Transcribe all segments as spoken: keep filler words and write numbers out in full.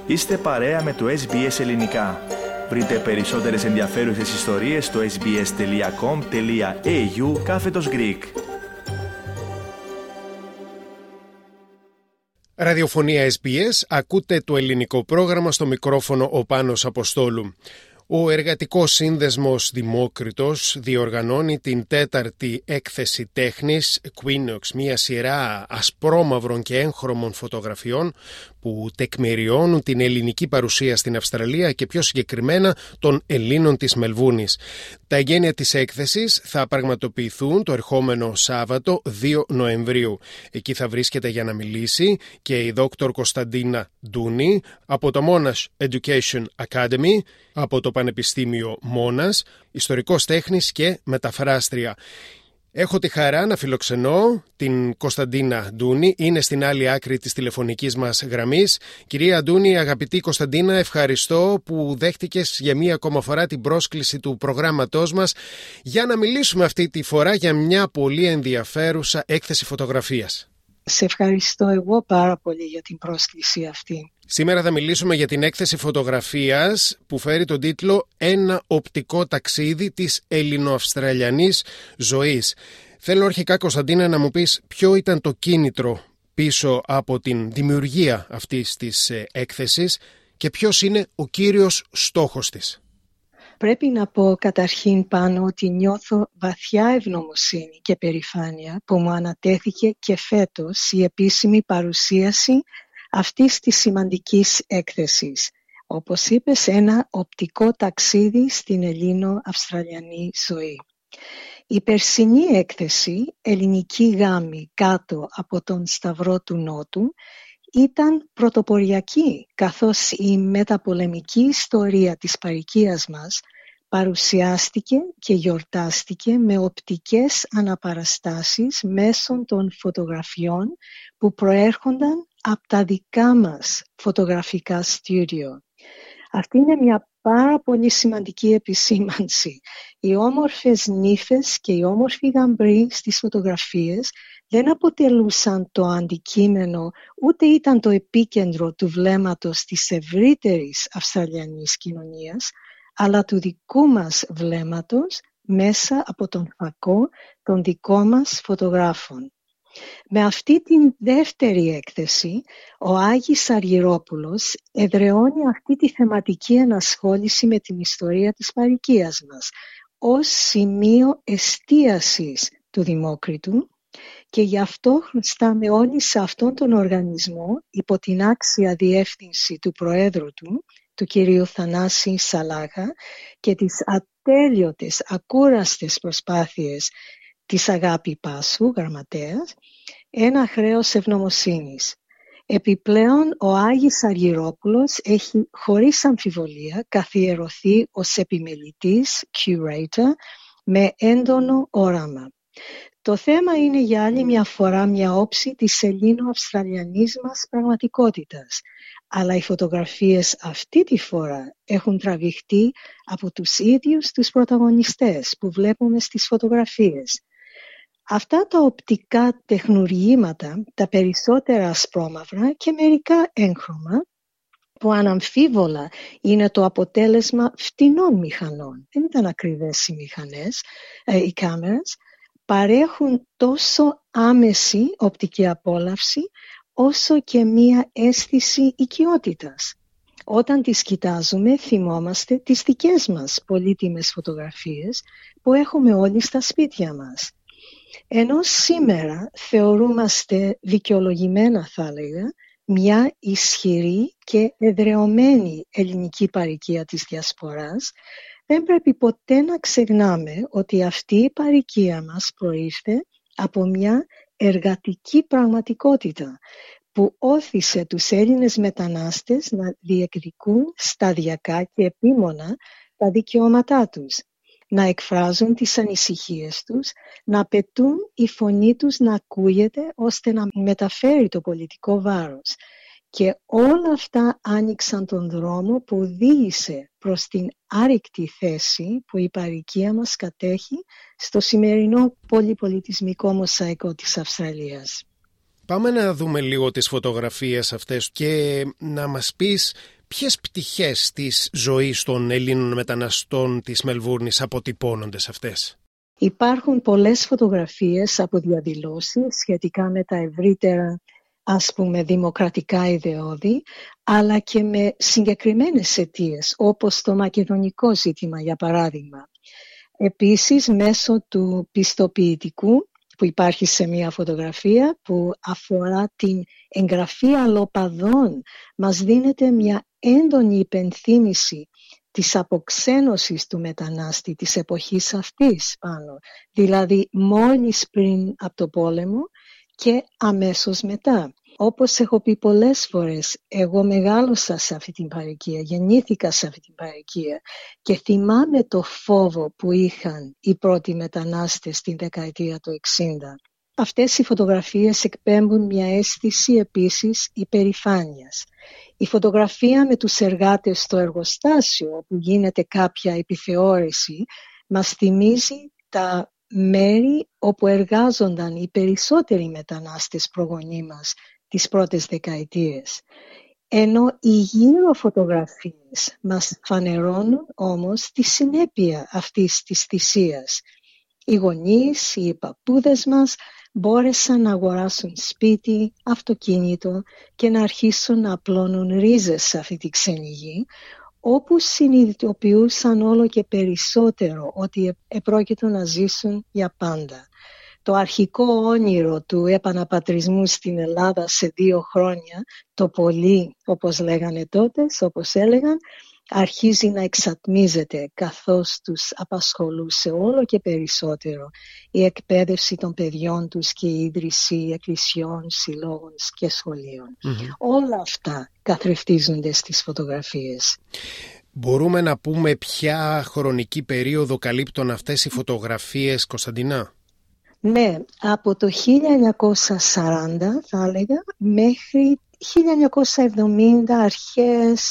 Είστε παρέα με το Ες Μπι Ες Ελληνικά. Βρείτε περισσότερες ενδιαφέρουσες ιστορίες στο sbs.com.au κάθετος Greek. Ραδιοφωνία Ες Μπι Ες, ακούτε το ελληνικό πρόγραμμα, στο μικρόφωνο ο Πάνος Αποστόλου. Ο Εργατικός Σύνδεσμος Δημόκριτος διοργανώνει την τέταρτη έκθεση τέχνης Quinox, μια σειρά ασπρόμαυρων και έγχρωμων φωτογραφιών που τεκμηριώνουν την ελληνική παρουσία στην Αυστραλία και πιο συγκεκριμένα των Ελλήνων της Μελβούρνης. Τα εγγένεια της έκθεσης θα πραγματοποιηθούν το ερχόμενο Σάββατο δύο Νοεμβρίου. Εκεί θα βρίσκεται για να μιλήσει και η δόκτωρ Κωνσταντίνα Ντούνη από το Monash Education Academy, από το Πανεπιστήμιο Μόνας, ιστορικός τέχνης και μεταφράστρια. Έχω τη χαρά να φιλοξενώ την Κωνσταντίνα Ντούνη, είναι στην άλλη άκρη της τηλεφωνικής μας γραμμής. Κυρία Ντούνη, αγαπητή Κωνσταντίνα, ευχαριστώ που δέχτηκες για μία ακόμα φορά την πρόσκληση του προγράμματός μας για να μιλήσουμε αυτή τη φορά για μια πολύ ενδιαφέρουσα έκθεση φωτογραφίας. Σε ευχαριστώ εγώ πάρα πολύ για την πρόσκληση αυτή. Σήμερα θα μιλήσουμε για την έκθεση φωτογραφίας που φέρει τον τίτλο «Ένα οπτικό ταξίδι της ελληνοαυστραλιανής ζωής». Θέλω αρχικά, Κωνσταντίνα, να μου πεις ποιο ήταν το κίνητρο πίσω από την δημιουργία αυτής της έκθεσης και ποιος είναι ο κύριος στόχος της. Πρέπει να πω καταρχήν πάνω ότι νιώθω βαθιά ευγνωμοσύνη και περηφάνεια που μου ανατέθηκε και φέτος η επίσημη παρουσίαση αυτής της σημαντικής έκθεσης. Όπως είπες, ένα οπτικό ταξίδι στην Ελλήνο-Αυστραλιανή ζωή. Η περσινή έκθεση «Ελληνική γάμη κάτω από τον Σταυρό του Νότου» ήταν πρωτοποριακή, καθώς η μεταπολεμική ιστορία της παροικίας μας παρουσιάστηκε και γιορτάστηκε με οπτικές αναπαραστάσεις μέσω των φωτογραφιών που προέρχονταν από τα δικά μας φωτογραφικά στούντιο. Αυτή είναι μια πάρα πολύ σημαντική επισήμανση. Οι όμορφες νύφες και οι όμορφοι γαμπροί στις φωτογραφίες δεν αποτελούσαν το αντικείμενο, ούτε ήταν το επίκεντρο του βλέμματος της ευρύτερης Αυστραλιανής κοινωνίας, αλλά του δικού μας βλέμματος μέσα από τον φακό των δικών μας φωτογράφων. Με αυτή την δεύτερη έκθεση, ο Άγης Αργυρόπουλος εδραιώνει αυτή τη θεματική ενασχόληση με την ιστορία της παροικίας μας ως σημείο εστίασης του Δημόκριτου, και γι' αυτό χρωστάμε όλοι σε αυτόν τον οργανισμό, υπό την άξια διεύθυνση του Προέδρου του, του κυρίου Θανάση Σαλάγα, και τις ατέλειωτες, ακούραστες προσπάθειες της Αγάπη Πάσου, γραμματέας, ένα χρέος ευγνωμοσύνης. Επιπλέον, ο Άγης Αργυρόπουλος έχει χωρίς αμφιβολία καθιερωθεί ως επιμελητής, curator, με έντονο όραμα. Το θέμα είναι για άλλη μια φορά μια όψη της Ελλήνο-Αυστραλιανής μας πραγματικότητας, αλλά οι φωτογραφίες αυτή τη φορά έχουν τραβηχτεί από τους ίδιους τους πρωταγωνιστές που βλέπουμε στις φωτογραφίες. Αυτά τα οπτικά τεχνουργήματα, τα περισσότερα ασπρόμαυρα και μερικά έγχρωμα, που αναμφίβολα είναι το αποτέλεσμα φτηνών μηχανών, δεν ήταν ακριβές οι μηχανές, ε, οι κάμερες, παρέχουν τόσο άμεση οπτική απόλαυση όσο και μία αίσθηση οικειότητας. Όταν τις κοιτάζουμε θυμόμαστε τις δικές μας πολύτιμες φωτογραφίες που έχουμε όλοι στα σπίτια μας. Ενώ σήμερα θεωρούμαστε δικαιολογημένα, θα έλεγα, μια ισχυρή και εδραιωμένη ελληνική παροικία της διασποράς, δεν πρέπει ποτέ να ξεχνάμε ότι αυτή η παροικία μας προήρθε από μια εργατική πραγματικότητα που όθησε τους Έλληνες μετανάστες να διεκδικούν σταδιακά και επίμονα τα δικαιώματά τους, να εκφράζουν τις ανησυχίες τους, να απαιτούν η φωνή τους να ακούγεται ώστε να μεταφέρει το πολιτικό βάρος. Και όλα αυτά άνοιξαν τον δρόμο που οδήγησε προς την άρρηκτη θέση που η παροικία μας κατέχει στο σημερινό πολυπολιτισμικό μοσαϊκό της Αυστραλίας. Πάμε να δούμε λίγο τις φωτογραφίες αυτές και να μας πεις Ποιες πτυχές της ζωής των Ελλήνων μεταναστών της Μελβούρνης αποτυπώνονται σε αυτές? Υπάρχουν πολλές φωτογραφίες από διαδηλώσεις σχετικά με τα ευρύτερα, ας πούμε, δημοκρατικά ιδεώδη, αλλά και με συγκεκριμένες αιτίες, όπως το μακεδονικό ζήτημα, για παράδειγμα. Επίσης, μέσω του πιστοποιητικού που υπάρχει σε μια φωτογραφία που αφορά την εγγραφή αλλοπαδών, μας δίνεται μια έντονη υπενθύμηση της αποξένωσης του μετανάστη της εποχής αυτής πάνω, δηλαδή μόλις πριν από το πόλεμο και αμέσως μετά. Όπως έχω πει πολλές φορές, εγώ μεγάλωσα σε αυτή την παροικία, γεννήθηκα σε αυτή την παροικία και θυμάμαι το φόβο που είχαν οι πρώτοι μετανάστες στην δεκαετία του εξήντα. Αυτές οι φωτογραφίες εκπέμπουν μια αίσθηση επίσης υπερηφάνειας. Η φωτογραφία με τους εργάτες στο εργοστάσιο, όπου γίνεται κάποια επιθεώρηση, μας θυμίζει τα μέρη όπου εργάζονταν οι περισσότεροι μετανάστες προγονείς μας τις πρώτες δεκαετίες. Ενώ οι γύρω φωτογραφίες μας φανερώνουν όμως τη συνέπεια αυτής της θυσίας. Οι γονείς, οι παππούδες μας μπόρεσαν να αγοράσουν σπίτι, αυτοκίνητο και να αρχίσουν να απλώνουν ρίζες σε αυτή τη ξένη γη, όπου συνειδητοποιούσαν όλο και περισσότερο ότι επρόκειτο να ζήσουν για πάντα. Το αρχικό όνειρο του επαναπατρισμού στην Ελλάδα σε δύο χρόνια, το πολύ, όπως λέγανε τότε, όπως έλεγαν, αρχίζει να εξατμίζεται καθώς τους απασχολούσε όλο και περισσότερο η εκπαίδευση των παιδιών τους και η ίδρυση εκκλησιών, συλλόγων και σχολείων. Mm-hmm. Όλα αυτά καθρεφτίζονται στις φωτογραφίες. Μπορούμε να πούμε ποια χρονική περίοδο καλύπτουν αυτές οι φωτογραφίες, Κωνσταντινά? Ναι, από το χίλια εννιακόσια σαράντα θα έλεγα μέχρι χίλια εννιακόσια εβδομήντα, αρχές,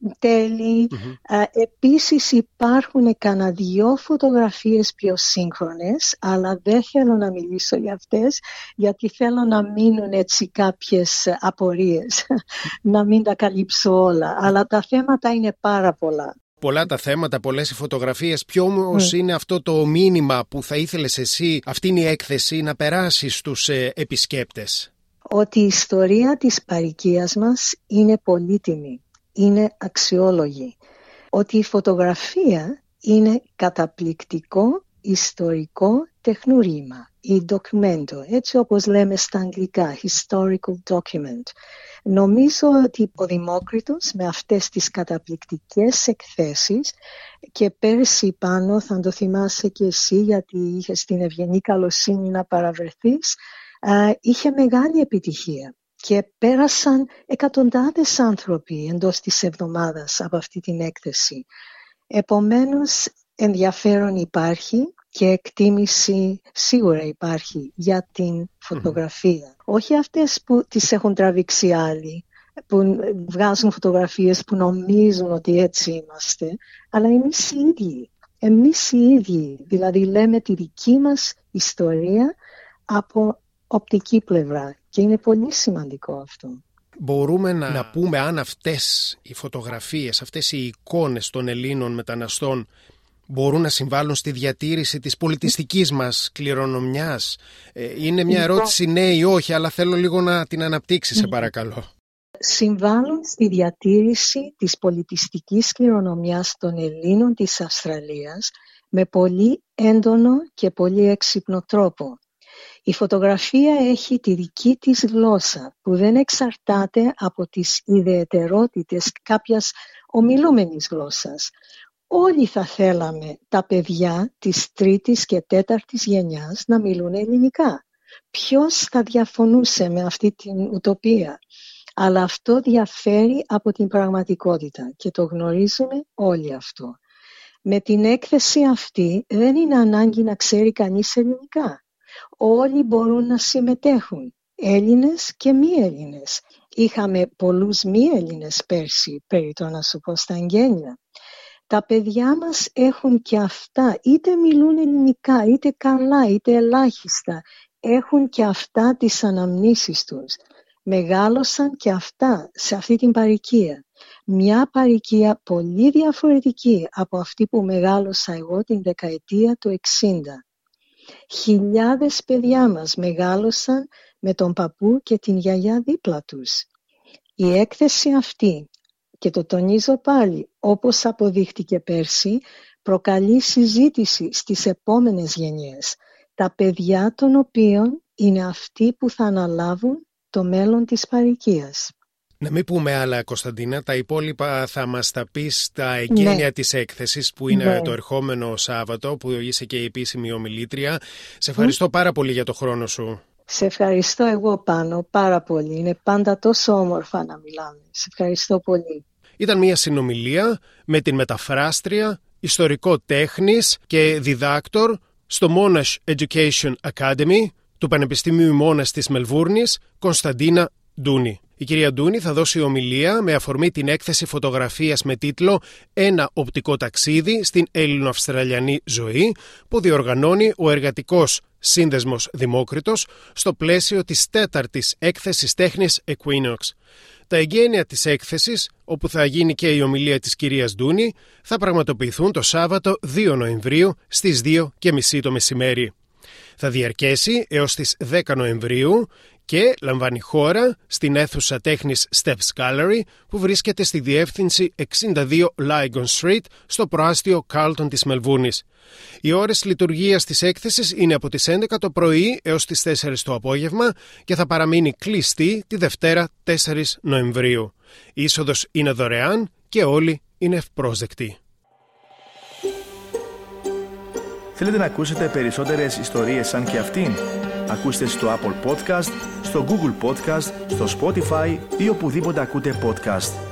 τέλη. Mm-hmm. Uh, επίσης υπάρχουν κανένα δυο φωτογραφίες πιο σύγχρονες, αλλά δεν θέλω να μιλήσω για αυτές, γιατί θέλω να μείνουν έτσι κάποιες απορίες, να μην τα καλύψω όλα, αλλά τα θέματα είναι πάρα πολλά. Πολλά τα θέματα, πολλές οι φωτογραφίες. Ποιο όμως mm. είναι αυτό το μήνυμα που θα ήθελες εσύ, αυτή είναι η έκθεση, να περάσει στους ε, επισκέπτες? Ότι η ιστορία της παροικίας μας είναι πολύτιμη, είναι αξιόλογη. Ότι η φωτογραφία είναι καταπληκτικό ιστορικό τεχνούργημα ή ντοκιμέντο, έτσι όπως λέμε στα αγγλικά, historical document. Νομίζω ότι ο Δημόκριτος με αυτές τις καταπληκτικές εκθέσεις, και πέρσι πάνω θα το θυμάσαι και εσύ γιατί είχες την ευγενή καλοσύνη να παραβρεθείς, α, είχε μεγάλη επιτυχία και πέρασαν εκατοντάδες άνθρωποι εντός της εβδομάδας από αυτή την έκθεση. Επομένως ενδιαφέρον υπάρχει και εκτίμηση σίγουρα υπάρχει για την φωτογραφία. Mm-hmm. Όχι αυτές που τις έχουν τραβήξει άλλοι, που βγάζουν φωτογραφίες που νομίζουν ότι έτσι είμαστε, αλλά εμείς οι ίδιοι. Εμείς οι ίδιοι, δηλαδή λέμε τη δική μας ιστορία από οπτική πλευρά και είναι πολύ σημαντικό αυτό. Μπορούμε να, να πούμε αν αυτές οι φωτογραφίες, αυτές οι εικόνες των Ελλήνων μεταναστών μπορούν να συμβάλλουν στη διατήρηση της πολιτιστικής μας κληρονομιάς? Είναι μια ερώτηση ναι ή όχι, αλλά θέλω λίγο να την αναπτύξεις, σε παρακαλώ. Συμβάλλουν στη διατήρηση της πολιτιστικής κληρονομιάς των Ελλήνων της Αυστραλίας με πολύ έντονο και πολύ έξυπνο τρόπο. Η φωτογραφία έχει τη δική της γλώσσα που δεν εξαρτάται από τις ιδιαιτερότητες κάποιας ομιλούμενης γλώσσας. Όλοι θα θέλαμε τα παιδιά της τρίτης και τέταρτης γενιάς να μιλούν ελληνικά. Ποιος θα διαφωνούσε με αυτή την ουτοπία? Αλλά αυτό διαφέρει από την πραγματικότητα και το γνωρίζουμε όλοι αυτό. Με την έκθεση αυτή δεν είναι ανάγκη να ξέρει κανείς ελληνικά. Όλοι μπορούν να συμμετέχουν, Έλληνες και μη Έλληνες. Είχαμε πολλούς μη Έλληνες πέρσι, περιττό να σου πω, στα εγγένεια. Τα παιδιά μας έχουν και αυτά, είτε μιλούν ελληνικά, είτε καλά, είτε ελάχιστα. Έχουν και αυτά τις αναμνήσεις τους. μεγάλωσαν και αυτά σε αυτή την παροικία. Μια παροικία πολύ διαφορετική από αυτή που μεγάλωσα εγώ την δεκαετία του εξήντα. Χιλιάδες παιδιά μας μεγάλωσαν με τον παππού και την γιαγιά δίπλα τους. Η έκθεση αυτή, και το τονίζω πάλι, όπως αποδείχτηκε πέρσι, προκαλεί συζήτηση στις επόμενες γενιές, τα παιδιά των οποίων είναι αυτοί που θα αναλάβουν το μέλλον της παροικίας. Να μην πούμε άλλα, Κωνσταντίνα, τα υπόλοιπα θα μας τα πεις στα εγγένεια ναι. της έκθεσης που είναι ναι. το ερχόμενο Σάββατο, που είσαι και η επίσημη ομιλήτρια. Σε ευχαριστώ mm. πάρα πολύ για το χρόνο σου. Σε ευχαριστώ εγώ Πάνο πάρα πολύ. Είναι πάντα τόσο όμορφα να μιλάμε. Σε ευχαριστώ πολύ. Ήταν μια συνομιλία με την μεταφράστρια, ιστορικό τέχνης και διδάκτορ στο Monash Education Academy του Πανεπιστημίου Μόνας της Μελβούρνης, Κωνσταντίνα Ντούνη. Η κυρία Ντούνη θα δώσει ομιλία με αφορμή την έκθεση φωτογραφίας με τίτλο «Ένα οπτικό ταξίδι στην Έλληνο-Αυστραλιανή ζωή» που διοργανώνει ο Εργατικός Σύνδεσμος Δημόκριτος στο πλαίσιο της τέταρτης έκθεσης τέχνης Equinox. Τα εγγένεια της έκθεσης, όπου θα γίνει και η ομιλία της κυρίας Ντούνη, θα πραγματοποιηθούν το Σάββατο δύο Νοεμβρίου στις δύο και μισή το μεσημέρι. Θα διαρκέσει έως τις δέκα Νοεμβρίου και λαμβάνει χώρα στην αίθουσα τέχνης Steps Gallery που βρίσκεται στη διεύθυνση εξήντα δύο Lygon Street στο προάστιο Carlton της Μελβούρνης. Οι ώρες λειτουργίας της έκθεσης είναι από τις έντεκα το πρωί έως τις τέσσερις το απόγευμα και θα παραμείνει κλειστή τη Δευτέρα τέσσερις Νοεμβρίου. Η είσοδος είναι δωρεάν και όλοι είναι ευπρόσδεκτοι. Θέλετε να ακούσετε περισσότερες ιστορίες σαν και αυτήν? Ακούστε στο Apple Podcast, στο Google Podcast, στο Spotify ή οπουδήποτε ακούτε podcast.